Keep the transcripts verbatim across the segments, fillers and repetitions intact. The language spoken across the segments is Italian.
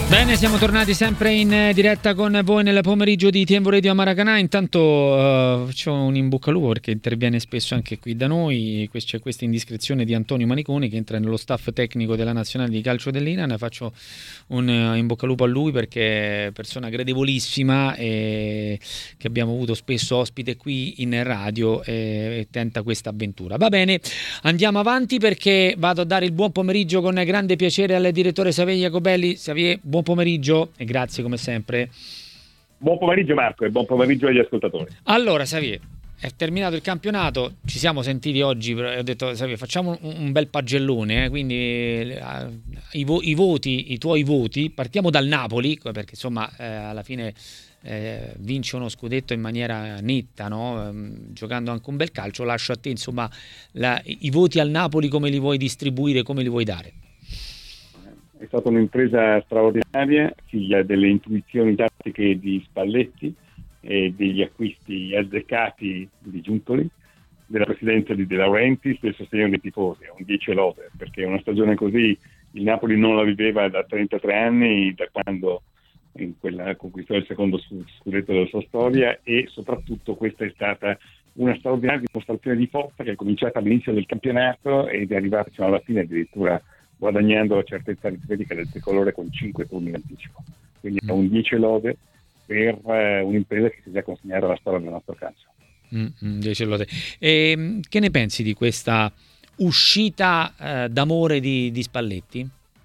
Bene, siamo tornati sempre in diretta con voi nel pomeriggio di Tiemvo Radio a Maracanã. Intanto uh, facciamo un in bocca al lupo perché interviene spesso anche qui da noi. C'è questa indiscrezione di Antonio Maniconi che entra nello staff tecnico della nazionale di calcio dell'Iran. Faccio un uh, in bocca al lupo a lui perché è persona gradevolissima e che abbiamo avuto spesso ospite qui in radio e, e tenta questa avventura. Va bene, andiamo avanti perché vado a dare il buon pomeriggio con grande piacere al direttore Xavier Jacobelli. Xavier, buon Buon pomeriggio e grazie come sempre. Buon pomeriggio Marco e buon pomeriggio agli ascoltatori. Allora Xavier, è terminato il campionato, ci siamo sentiti oggi, ho detto Xavier, facciamo un, un bel pagellone, eh, quindi eh, i, vo- i voti, i tuoi voti, partiamo dal Napoli perché insomma eh, alla fine eh, vince uno scudetto in maniera netta, no? Ehm, giocando anche un bel calcio. Lascio a te insomma la, i voti al Napoli, come li vuoi distribuire, come li vuoi dare? È stata un'impresa straordinaria, figlia delle intuizioni tattiche di Spalletti e degli acquisti azzeccati di Giuntoli, della presidenza di De Laurentiis, del sostegno dei tifosi. È un dieci lode, perché una stagione così il Napoli non la viveva da trentatré anni, da quando in quella conquistò il secondo scudetto della sua storia, e soprattutto questa è stata una straordinaria dimostrazione di forza che è cominciata all'inizio del campionato ed è arrivata fino alla fine, addirittura guadagnando la certezza aritmetica del tricolore con cinque turni in anticipo. Quindi è un dieci lode per uh, un'impresa che si è già consegnata alla storia del nostro calcio. Mm, dieci lode. E, che ne pensi di questa uscita uh, d'amore di, di Spalletti?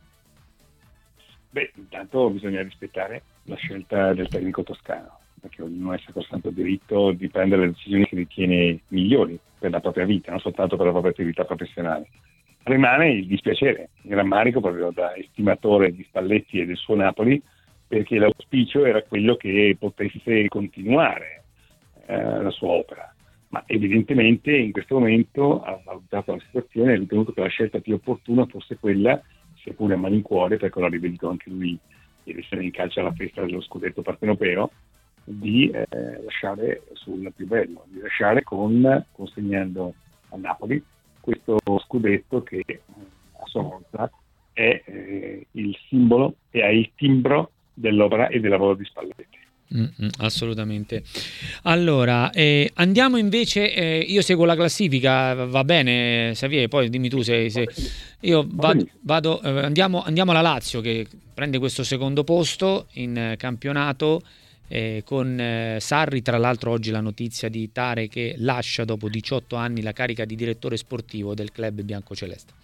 Beh, intanto bisogna rispettare la scelta del tecnico toscano, perché ognuno ha sacrosanto diritto di prendere le decisioni che ritiene migliori per la propria vita, non soltanto per la propria attività professionale. Rimane il dispiacere, il rammarico proprio da estimatore di Spalletti e del suo Napoli, perché l'auspicio era quello che potesse continuare eh, la sua opera, ma evidentemente in questo momento ha valutato la situazione e ha ritenuto che la scelta più opportuna fosse quella, seppure a malincuore, perché lo ha ribadito anche lui ieri sera in calcio alla festa dello scudetto partenopeo, di eh, lasciare sul più bello, di lasciare con consegnando a Napoli questo scudetto che eh, a sua volta è eh, il simbolo e ha il timbro dell'opera e del lavoro di Spalletti. Mm-hmm, assolutamente. Allora, eh, andiamo invece, eh, io seguo la classifica, va bene Xavier, poi dimmi tu se, se io vado, vado eh, andiamo, andiamo alla Lazio che prende questo secondo posto in eh, campionato. Eh, con eh, Sarri, tra l'altro oggi la notizia di Tare che lascia dopo diciotto anni la carica di direttore sportivo del club biancoceleste.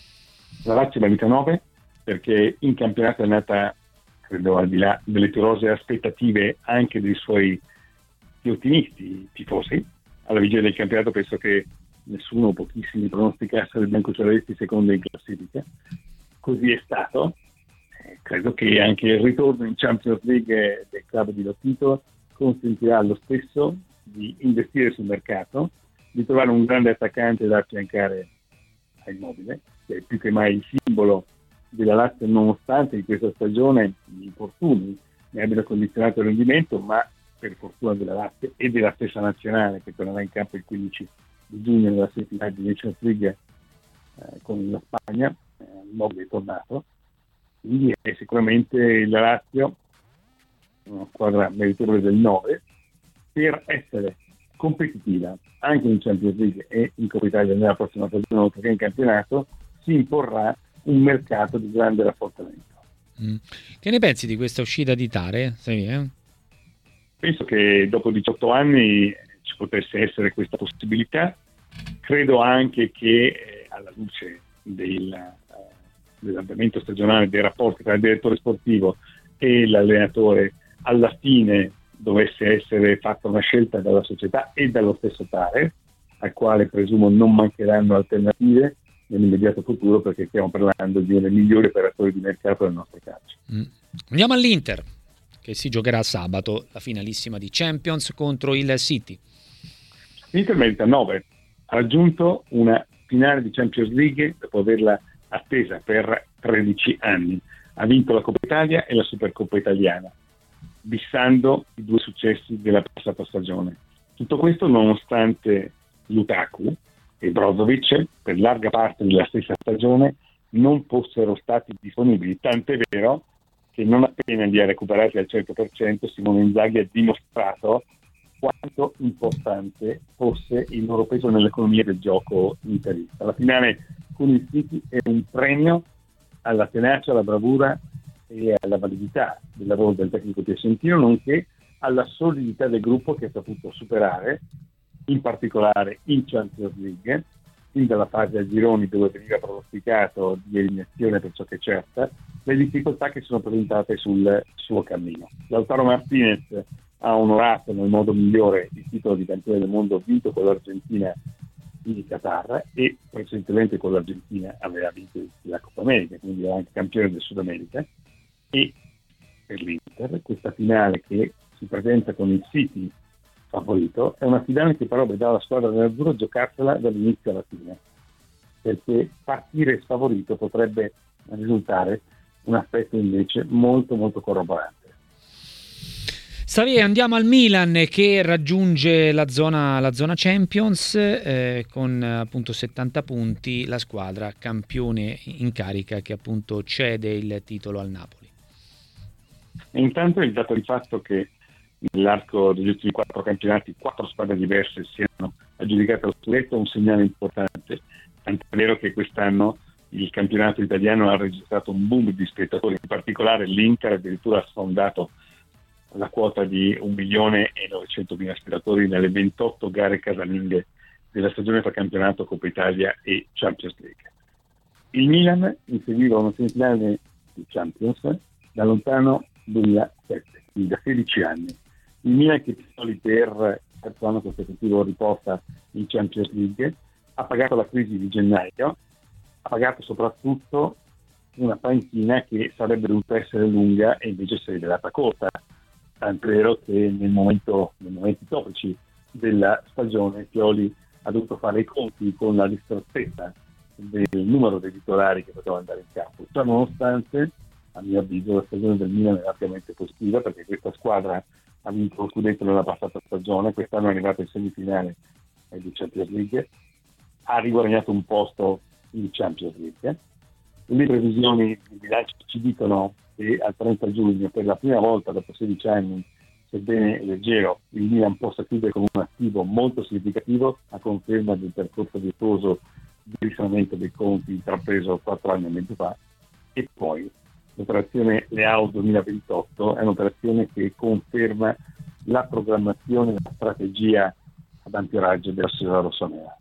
La Lazio merita nove perché in campionato è andata, credo, al di là delle tirose aspettative anche dei suoi più ottimisti tifosi. Alla vigilia del campionato penso che nessuno o pochissimi pronosticassero il biancocelesti secondo in classifica, così è stato. Credo che anche il ritorno in Champions League del club di Lotito consentirà lo stesso di investire sul mercato, di trovare un grande attaccante da affiancare a Immobile, che è più che mai il simbolo della Lazio, nonostante in questa stagione gli infortuni ne abbiano condizionato il rendimento, ma per fortuna della Lazio e della stessa nazionale che tornerà in campo il quindici di giugno nella semifinale di Nations League eh, con la Spagna, eh, Immobile è tornato. Quindi è sicuramente la Lazio una squadra meritevole del nove per essere competitiva anche in Champions League e in Coppa Italia nella prossima stagione, oltre che in campionato, si imporrà un mercato di grande rafforzamento. Mm. Che ne pensi di questa uscita di Tare? Sì, eh? Penso che dopo diciotto anni ci potesse essere questa possibilità. Credo anche che eh, alla luce del dell'andamento stagionale dei rapporti tra il direttore sportivo e l'allenatore, alla fine dovesse essere fatta una scelta dalla società e dallo stesso Tare, al quale presumo non mancheranno alternative nell'immediato futuro, perché stiamo parlando di uno dei migliori operatori di mercato del nostro calcio. Mm. Andiamo all'Inter, che si giocherà sabato, la finalissima di Champions contro il City. L'Inter merita nove, ha raggiunto una finale di Champions League dopo averla attesa per tredici anni. Ha vinto la Coppa Italia e la Supercoppa italiana, bissando i due successi della passata stagione. Tutto questo nonostante Lukaku e Brozovic, per larga parte della stessa stagione, non fossero stati disponibili, tant'è vero che non appena li ha recuperati al cento per cento Simone Inzaghi ha dimostrato quanto importante fosse il loro peso nell'economia del gioco interista. La finale con il City è un premio alla tenacia, alla bravura e alla validità del lavoro del tecnico piacentino, nonché alla solidità del gruppo che ha saputo superare, in particolare in Champions League, fin dalla fase a gironi dove veniva pronosticato di eliminazione per ciò che è certa, le difficoltà che sono presentate sul suo cammino. Lautaro Martinez ha onorato nel modo migliore il titolo di campione del mondo vinto con l'Argentina in Qatar, e precedentemente con l'Argentina aveva vinto la Coppa America, quindi era anche campione del Sud America. E per l'Inter questa finale che si presenta con il City favorito è una finale che però vedrà la squadra nerazzurra giocarsela dall'inizio alla fine, perché partire sfavorito potrebbe risultare un aspetto invece molto molto corroborante. Xavier, andiamo al Milan che raggiunge la zona, la zona Champions eh, con appunto settanta punti, la squadra campione in carica che appunto cede il titolo al Napoli. E intanto il dato di fatto che nell'arco degli ultimi quattro campionati quattro squadre diverse siano aggiudicate allo scudetto è un segnale importante, tant'è vero che quest'anno il campionato italiano ha registrato un boom di spettatori, in particolare l'Inter addirittura ha sfondato la quota di un milione e novecentomila spettatori nelle ventotto gare casalinghe della stagione tra campionato, Coppa Italia e Champions League. Il Milan inseguiva una semifinale di Champions da lontano duemilasette, quindi da sedici anni. Il Milan, che titoli per il terzo anno consecutivo riporta in Champions League, ha pagato la crisi di gennaio, ha pagato soprattutto una panchina che sarebbe dovuta essere lunga e invece si è rivelata corta. Tanto è vero che nel momento, nei momenti topici della stagione Pioli ha dovuto fare i conti con la ristrettezza del numero dei titolari che potevano andare in campo. Ciò nonostante, a mio avviso, la stagione del Milan è ampiamente positiva, perché questa squadra ha vinto lo scudetto nella passata stagione, quest'anno è arrivato in semifinale di Champions League, ha riguadagnato un posto in Champions League. Le previsioni di bilancio ci dicono che al trenta giugno, per la prima volta dopo sedici anni, sebbene leggero, il Milan possa chiudere con un attivo molto significativo, a conferma del percorso virtuoso di risanamento dei conti intrapreso quattro anni e mezzo fa. E poi l'operazione Leao duemilaventotto è un'operazione che conferma la programmazione e la strategia ad ampio raggio della società rossonera.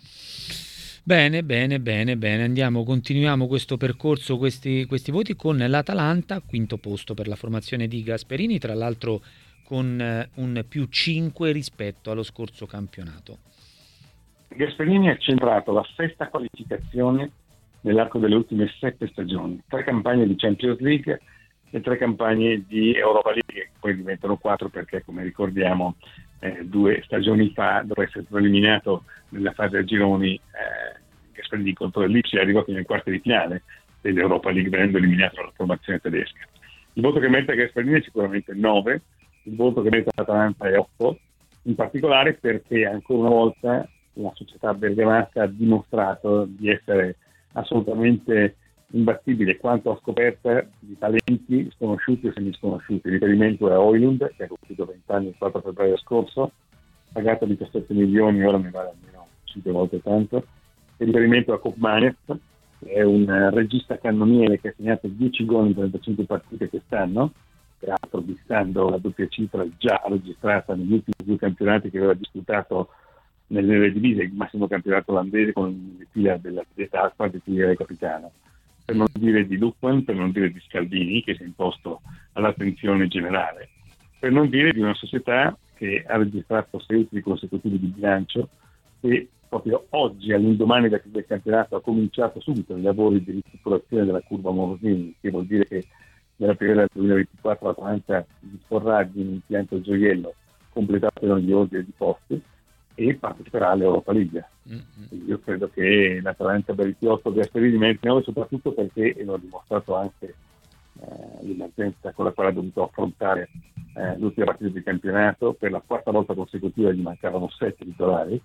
Bene, bene, bene, bene. Andiamo, continuiamo questo percorso, questi, questi voti con l'Atalanta, quinto posto per la formazione di Gasperini, tra l'altro con eh, un più cinque rispetto allo scorso campionato. Gasperini ha centrato la sesta qualificazione nell'arco delle ultime sette stagioni, tre campagne di Champions League e tre campagne di Europa League, che poi diventano quattro perché, come ricordiamo, eh, due stagioni fa, dopo essere stato eliminato nella fase a gironi, eh, Gasperini contro il Lipsia arrivò fino ai quarti di finale dell'Europa League, venendo eliminato dalla formazione tedesca. Il voto che merita Gasperini è sicuramente nove, il voto che merita l'Atalanta è otto, in particolare perché ancora una volta la società bergamasca ha dimostrato di essere assolutamente imbattibile quanto a scoperta di talenti sconosciuti o semisconosciuti. Il riferimento è a Højlund, che ha compiuto venti anni il quattro febbraio scorso, pagato diciassette milioni, ora mi vale almeno cinque volte tanto. Il riferimento a Koopmanes, che è un regista cannoniere che ha segnato dieci gol in trentacinque partite quest'anno, peraltro distando la doppia cifra già registrata negli ultimi due campionati che aveva disputato nelle divise, il massimo campionato olandese con le fila della Aspa di Tigre capitano. Per non dire di Lukman, per non dire di Scaldini, che si è imposto all'attenzione generale, per non dire di una società che ha registrato sei utili consecutivi di bilancio e proprio oggi, all'indomani del campionato, ha cominciato subito i lavori di ristrutturazione della curva Morosini, che vuol dire che nella periodo del duemilaventiquattro l'Atalanta disporrà di un impianto gioiello completato con gli ordini di posti e parteciperà all'Europa League. Mm-hmm. Io credo che l'Atalanta per il Chiotto Gasperini meriti nove, soprattutto perché, e l'ho dimostrato anche eh, l'emergenza con la quale ha dovuto affrontare eh, l'ultima partita di campionato, per la quarta volta consecutiva gli mancavano sette titolari,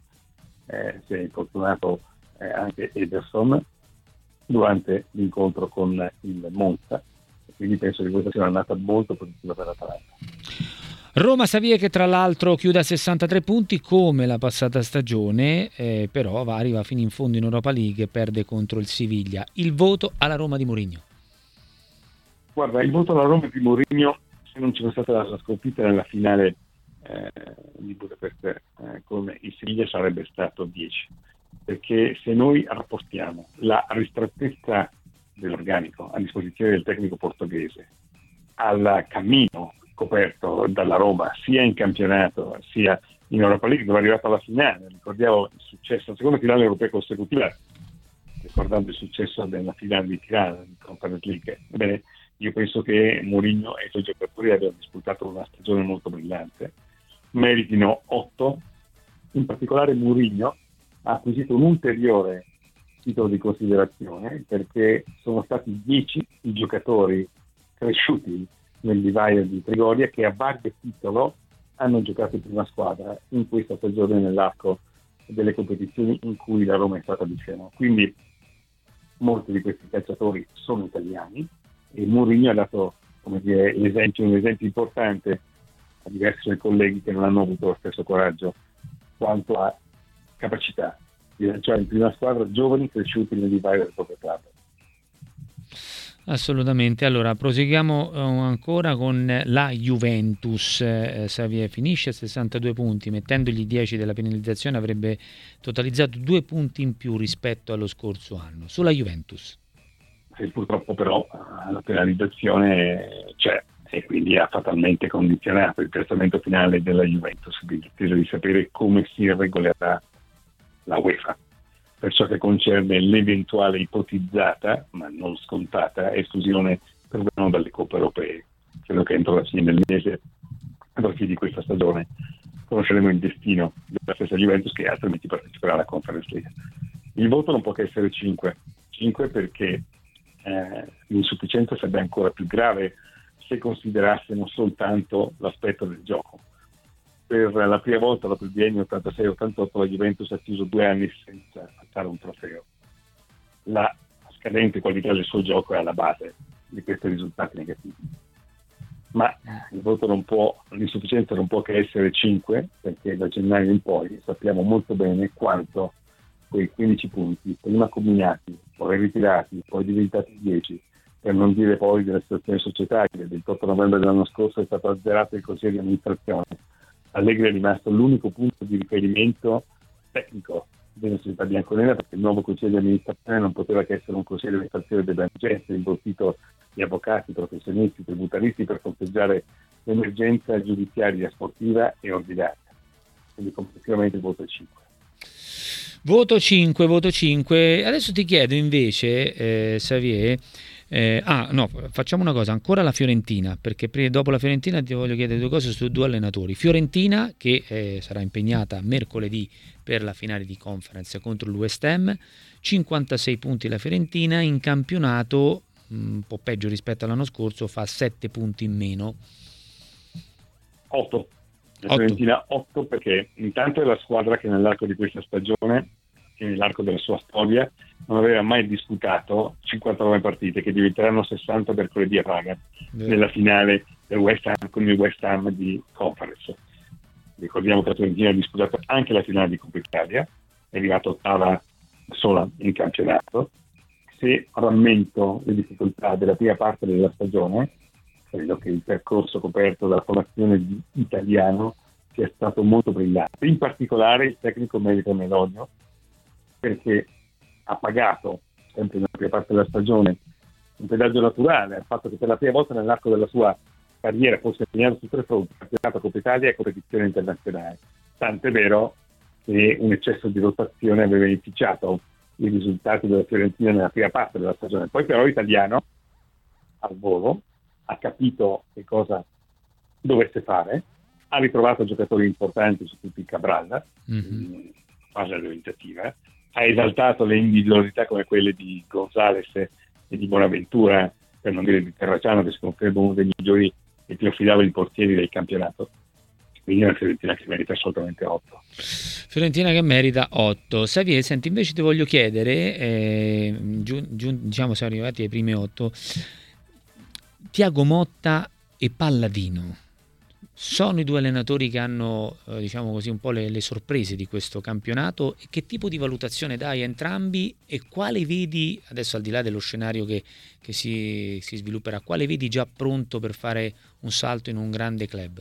eh, si è infortunato eh, anche Ederson durante l'incontro con il Monza, quindi penso che questa sia un'annata molto positiva per l'Atalanta. Roma Xavier che tra l'altro chiude a sessantatré punti come la passata stagione, eh, però va, arriva fino in fondo in Europa League e perde contro il Siviglia. Il voto alla Roma di Mourinho? Guarda, il voto alla Roma di Mourinho, se non ci fosse stata la sconfitta nella finale eh, di Budapest eh, con il Siviglia, sarebbe stato dieci, perché se noi rapportiamo la ristrettezza dell'organico a disposizione del tecnico portoghese al cammino coperto dalla Roma sia in campionato sia in Europa League, dove è arrivato alla finale, ricordiamo il successo, la seconda finale europea consecutiva, ricordando il successo della finale di Tirana di Conference League. Ebbene, io penso che Mourinho e i suoi giocatori abbiano disputato una stagione molto brillante, meritino otto, in particolare Mourinho ha acquisito un ulteriore titolo di considerazione perché sono stati dieci i giocatori cresciuti nel divario di Trigoria che a vario titolo hanno giocato in prima squadra in questa stagione nell'arco delle competizioni in cui la Roma è stata di fieno. Quindi molti di questi calciatori sono italiani e Mourinho ha dato, come dire, l'esempio, un esempio importante a diversi suoi colleghi che non hanno avuto lo stesso coraggio quanto a capacità di lanciare in prima squadra giovani cresciuti nel divario del proprio club. Assolutamente. Allora proseguiamo eh, ancora con la Juventus. eh, Xavier finisce a sessantadue punti, mettendogli dieci della penalizzazione avrebbe totalizzato due punti in più rispetto allo scorso anno. Sulla Juventus? E purtroppo però la penalizzazione c'è e quindi ha fatalmente condizionato il piazzamento finale della Juventus, quindi attesa di sapere come si regolerà la UEFA per ciò che concerne l'eventuale ipotizzata, ma non scontata, esclusione perlomeno dalle coppe europee. Credo che entro la fine del mese, alla fine di questa stagione, conosceremo il destino della stessa Juventus che altrimenti parteciperà alla Conference League. Il voto non può che essere cinque, cinque perché eh, l'insufficienza sarebbe ancora più grave se considerassimo soltanto l'aspetto del gioco. Per la prima volta dopo il biennio ottantasei ottantotto la Juventus ha chiuso due anni senza alzare un trofeo. La scadente qualità del suo gioco è alla base di questi risultati negativi. Ma il voto non può, l'insufficienza non può che essere cinque, perché da gennaio in poi sappiamo molto bene quanto quei quindici punti, prima combinati, poi ritirati, poi diventati dieci, per non dire poi della situazione societaria. Il ventotto novembre dell'anno scorso è stato azzerato il Consiglio di amministrazione. Allegri è rimasto l'unico punto di riferimento tecnico della società bianconera, perché il nuovo consiglio di amministrazione non poteva che essere un consiglio di amministrazione dell'emergenza, imbostito di avvocati, professionisti, tributaristi per fronteggiare l'emergenza giudiziaria, sportiva e ordinaria. Quindi complessivamente il voto è cinque. Voto cinque, voto cinque. Adesso ti chiedo invece, eh, Xavier, eh, ah no, facciamo una cosa, ancora la Fiorentina, perché prima, dopo la Fiorentina ti voglio chiedere due cose su due allenatori. Fiorentina che eh, sarà impegnata mercoledì per la finale di Conference contro il West Ham, cinquantasei punti la Fiorentina, in campionato un po' peggio rispetto all'anno scorso, fa sette punti in meno. otto. La Fiorentina otto perché intanto è la squadra che nell'arco di questa stagione e nell'arco della sua storia non aveva mai disputato cinquantanove partite, che diventeranno sessanta mercoledì a Praga, Beh. nella finale del West Ham con il West Ham di Conference. Ricordiamo che la Fiorentina ha disputato anche la finale di Coppa Italia, è arrivata ottava sola in campionato. Se rammento le difficoltà della prima parte della stagione, credo che il percorso coperto dalla formazione di italiano sia stato molto brillante. In particolare il tecnico merita un elogio perché ha pagato, sempre nella prima parte della stagione, un pedaggio naturale al fatto che per la prima volta nell'arco della sua carriera fosse impegnato su tre fronti: campionato, Coppa Italia e competizione internazionale. Tant'è vero che un eccesso di rotazione aveva inficiato i risultati della Fiorentina nella prima parte della stagione. Poi però l'italiano al volo ha capito che cosa dovesse fare, ha ritrovato giocatori importanti, su tutti Cabral, mm-hmm. in fase organizzativa, ha esaltato le individualità come quelle di Gonzales e di Bonaventura, per non dire di Terracciano, che si conferma uno dei migliori e più affidabili portieri del campionato. Quindi è una Fiorentina che merita assolutamente otto. Fiorentina che merita otto. Xavier, senti, invece ti voglio chiedere, eh, giù, giù, diciamo siamo arrivati ai primi otto, Thiago Motta e Palladino sono i due allenatori che hanno, eh, diciamo così, un po' le, le sorprese di questo campionato. E che tipo di valutazione dai a entrambi e quale vedi, adesso al di là dello scenario che, che si, si svilupperà, quale vedi già pronto per fare un salto in un grande club?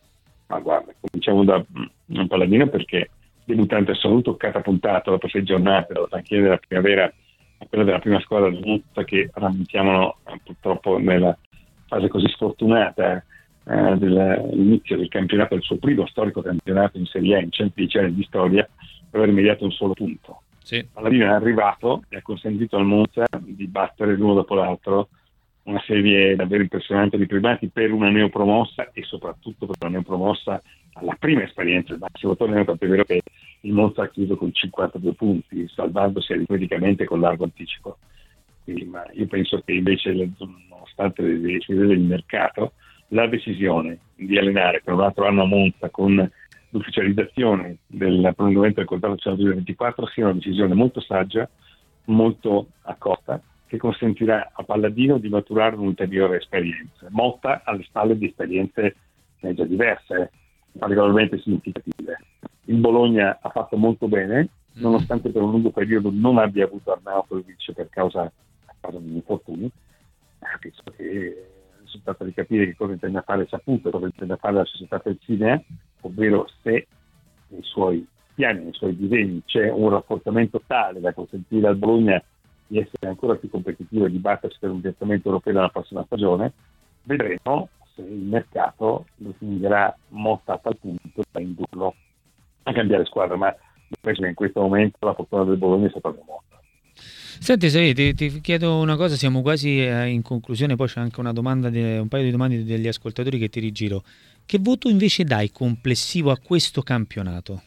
Ma guarda, cominciamo da un Palladino, perché debuttante assoluto, catapultato dopo sei giornate dalla panchina della primavera a quella della prima squadra del Monza, che rammentiamolo purtroppo nella fase così sfortunata eh, dell'inizio del campionato, il suo primo storico campionato in Serie A in centodici anni di storia, per aver mediato un solo punto. Sì. Palladino è arrivato e ha consentito al Monza di battere l'uno dopo l'altro una serie davvero impressionante di primati per una neopromossa, e soprattutto per una neopromossa alla prima esperienza del massimo torneo, tant'è vero che il Monza ha chiuso con cinquantadue punti, salvandosi aritmeticamente con largo anticipo. Quindi, ma io penso che invece, nonostante le decisioni del mercato, la decisione di allenare per un altro anno a Monza con l'ufficializzazione del prolungamento del contratto del duemilaventiquattro sia una decisione molto saggia, molto accorta, che consentirà a Palladino di maturare un'ulteriore esperienza. Motta alle spalle di esperienze eh, già diverse, particolarmente significative. Il Bologna ha fatto molto bene, nonostante per un lungo periodo non abbia avuto Arnautovic per causa, a causa di infortuni. Penso che si tratta di capire che cosa intende fare Saputo, cosa intende fare la società Felsinea, ovvero se nei suoi piani, nei suoi disegni c'è un rafforzamento tale da consentire al Bologna di essere ancora più competitivo e di battersi per un piazzamento europeo nella prossima stagione. Vedremo se il mercato lo finirà Motta a tal punto da indurlo a cambiare squadra, ma penso che in questo momento la fortuna del Bologna sia proprio Motta. Senti, Xavier, ti, ti chiedo una cosa, siamo quasi eh, in conclusione, poi c'è anche una domanda, de, un paio di domande degli ascoltatori che ti rigiro. Che voto invece dai complessivo a questo campionato?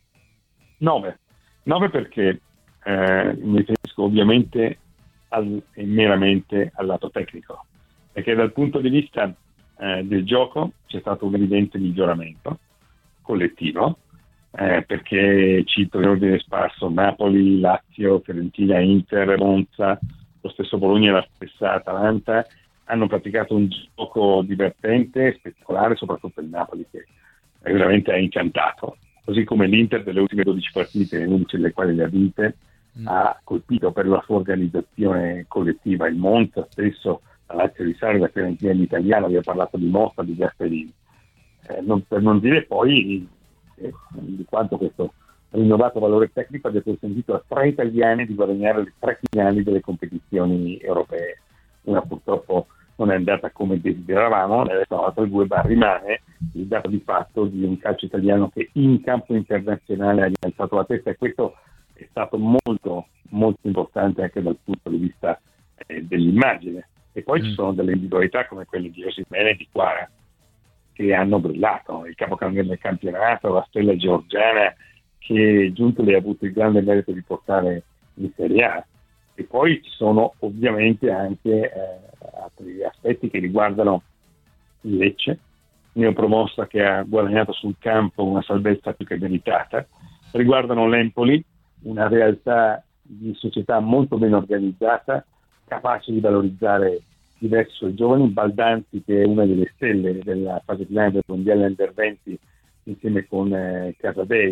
nove. nove perché eh, mi riferisco ovviamente al, e meramente al lato tecnico, perché dal punto di vista eh, del gioco c'è stato un evidente miglioramento collettivo, eh, perché cito in ordine sparso Napoli, Lazio, Fiorentina, Inter, Monza, lo stesso Bologna e la stessa Atalanta hanno praticato un gioco divertente, spettacolare, soprattutto il Napoli, che veramente ha incantato, così come l'Inter delle ultime dodici partite, undici delle quali le ha vinte, mm. ha colpito per la sua organizzazione collettiva. Il Monza stesso, la Lazio di Sarri, la Fiorentina l'italiano, abbiamo parlato di Motta, di Gasperini, eh, non, per non dire poi eh, di quanto questo rinnovato valore tecnico abbia consentito a tre italiani di guadagnare le tre finali delle competizioni europee. Una purtroppo non è andata come desideravamo, adesso l'altra due, ma rimane il dato di fatto di un calcio italiano che in campo internazionale ha rialzato la testa, e questo è stato molto molto importante anche dal punto di vista eh, dell'immagine. E poi mm. ci sono delle individualità come quelle di Osimhen e di Quara che hanno brillato, il capocannoniere del campionato, la stella georgiana che Giuntoli ha avuto il grande merito di portare in Serie A. E poi ci sono ovviamente anche eh, altri aspetti che riguardano il Lecce, neopromossa che ha guadagnato sul campo una salvezza più che meritata, riguardano l'Empoli, una realtà di società molto ben organizzata, capace di valorizzare diversi suoi giovani, Baldanzi che è una delle stelle della fase finale del Mondiale Under venti insieme con eh, Casadei,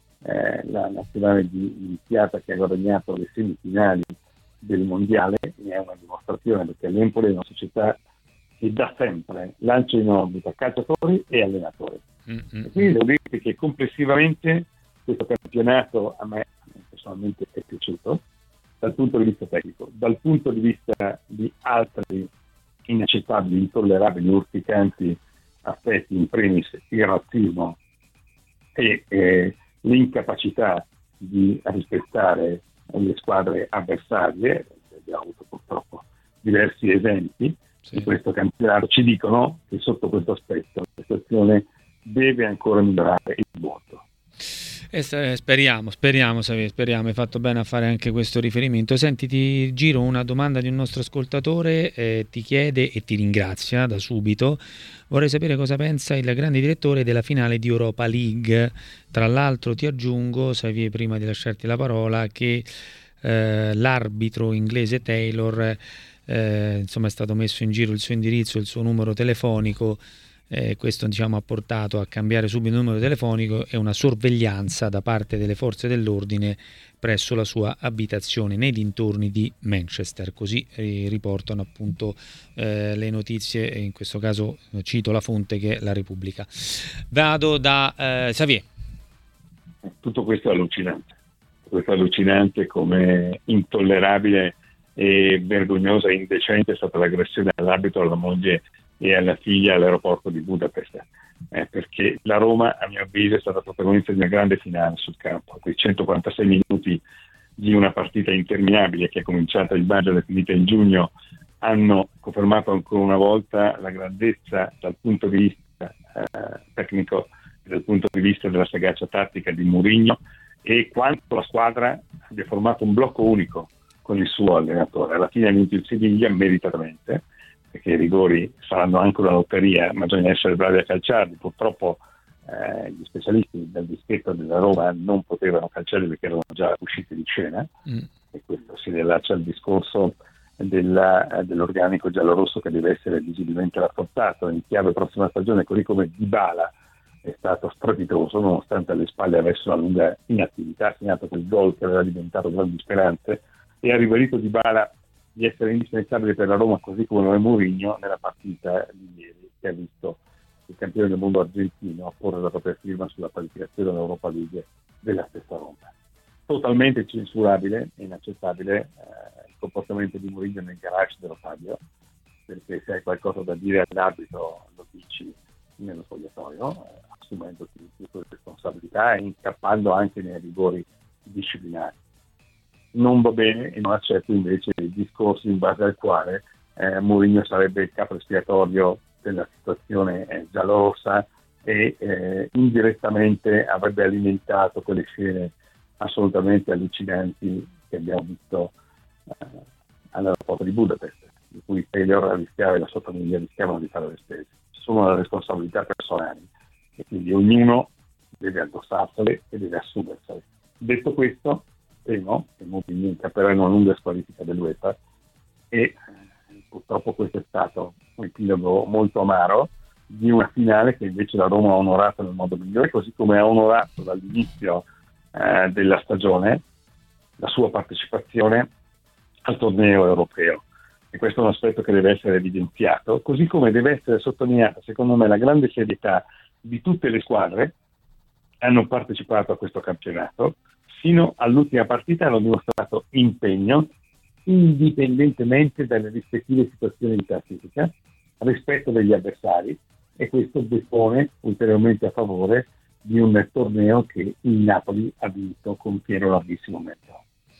eh, la nazionale di iniziata che ha guadagnato le semifinali del mondiale, ne è una dimostrazione, perché l'Empoli è una società che da sempre lancia in orbita calciatori e allenatori. Mm-hmm. E quindi devo dirti che complessivamente questo campionato a me personalmente è piaciuto dal punto di vista tecnico, dal punto di vista di altri inaccettabili, intollerabili, urticanti aspetti, in primis il razzismo e eh, l'incapacità di rispettare le squadre avversarie. Abbiamo avuto purtroppo diversi esempi sì. di questo campionato, ci dicono che sotto questo aspetto la situazione deve ancora migliorare il voto. Eh, speriamo, speriamo, speriamo, hai fatto bene a fare anche questo riferimento. Senti, ti giro una domanda di un nostro ascoltatore, eh, ti chiede e ti ringrazia da subito. Vorrei sapere cosa pensa il grande direttore della finale di Europa League. Tra l'altro ti aggiungo, Xavier, prima di lasciarti la parola, che eh, l'arbitro inglese Taylor eh, insomma è stato messo in giro il suo indirizzo, il suo numero telefonico. Eh, questo diciamo ha portato a cambiare subito il numero telefonico e una sorveglianza da parte delle forze dell'ordine presso la sua abitazione nei dintorni di Manchester, così eh, riportano appunto eh, le notizie, e in questo caso cito la fonte che è La Repubblica. Vado da eh, Xavier. Tutto questo è allucinante, questo è allucinante, come intollerabile e vergognosa e indecente è stata l'aggressione all'abito, alla moglie e alla figlia all'aeroporto di Budapest, eh, perché la Roma, a mio avviso, è stata protagonista di una grande finale sul campo. Quei centoquarantasei minuti di una partita interminabile che è cominciata in maggio e finita in giugno hanno confermato ancora una volta la grandezza dal punto di vista eh, tecnico e dal punto di vista della sagacia tattica di Mourinho, e quanto la squadra abbia formato un blocco unico con il suo allenatore. Alla fine ha vinto il Siviglia meritatamente, perché i rigori saranno anche una lotteria, ma bisogna essere bravi a calciarli. Purtroppo eh, gli specialisti del dischetto della Roma non potevano calciarli perché erano già usciti di scena, mm. e questo si riallaccia al discorso della, dell'organico giallorosso che deve essere visibilmente rafforzato in chiave prossima stagione, così come Dybala è stato strepitoso, nonostante alle spalle avesse una lunga inattività, ha segnato quel gol che aveva diventato grandi speranze, e ha ribadito Dybala di essere indispensabile per la Roma, così come lo è Mourinho nella partita di ieri, che ha visto il campione del mondo argentino apporre la propria firma sulla qualificazione dell'Europa League della stessa Roma. Totalmente censurabile e inaccettabile eh, il comportamento di Mourinho nel garage dello stadio, perché se hai qualcosa da dire all'arbitro lo dici nello spogliatoio, eh, assumendoti le tue responsabilità e incappando anche nei rigori disciplinari. Non va bene, e non accetto invece il discorso in base al quale eh, Mourinho sarebbe il capo espiatorio della situazione eh, giallorossa e eh, indirettamente avrebbe alimentato quelle scene assolutamente allucinanti che abbiamo visto eh, all'aeroporto di Budapest, di cui Taylor rischiava e la sua famiglia rischiavano di fare le spese. Ci sono le responsabilità personali e quindi ognuno deve addossarsele e deve assumersele. Detto questo, temo che Mourinho incapperà in una lunga squalifica dell'UEFA, e eh, purtroppo questo è stato un epilogo molto amaro di una finale che invece la Roma ha onorato nel modo migliore, così come ha onorato dall'inizio eh, della stagione la sua partecipazione al torneo europeo, e questo è un aspetto che deve essere evidenziato, così come deve essere sottolineata secondo me la grande serietà di tutte le squadre che hanno partecipato a questo campionato. Fino all'ultima partita hanno dimostrato impegno, indipendentemente dalle rispettive situazioni di classifica, rispetto degli avversari, e questo depone ulteriormente a favore di un torneo che il Napoli ha vinto con pieno larghissimo merito.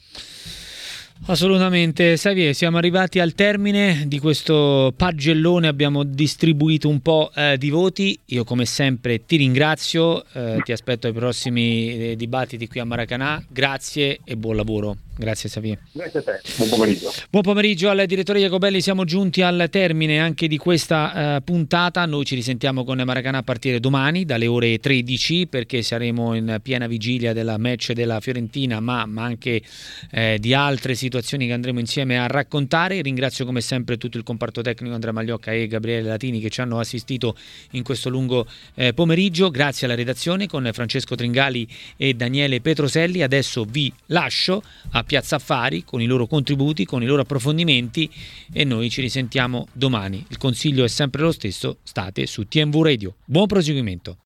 Assolutamente. Xavier, siamo arrivati al termine di questo pagellone, abbiamo distribuito un po' eh, di voti. Io come sempre ti ringrazio, eh, ti aspetto ai prossimi eh, dibattiti qui a Maracanã. Grazie e buon lavoro. Grazie Xavier. Grazie a te, buon pomeriggio. Buon pomeriggio al direttore Jacobelli, siamo giunti al termine anche di questa eh, puntata. Noi ci risentiamo con Maracanã a partire domani dalle ore tredici, perché saremo in piena vigilia della match della Fiorentina, ma, ma anche eh, di altre situazioni che andremo insieme a raccontare. Ringrazio come sempre tutto il comparto tecnico, Andrea Magliocca e Gabriele Latini, che ci hanno assistito in questo lungo eh, pomeriggio. Grazie alla redazione con Francesco Tringali e Daniele Petroselli. Adesso vi lascio a Piazza Affari con i loro contributi, con i loro approfondimenti, e noi ci risentiamo domani. Il consiglio è sempre lo stesso: state su T M V Radio. Buon proseguimento.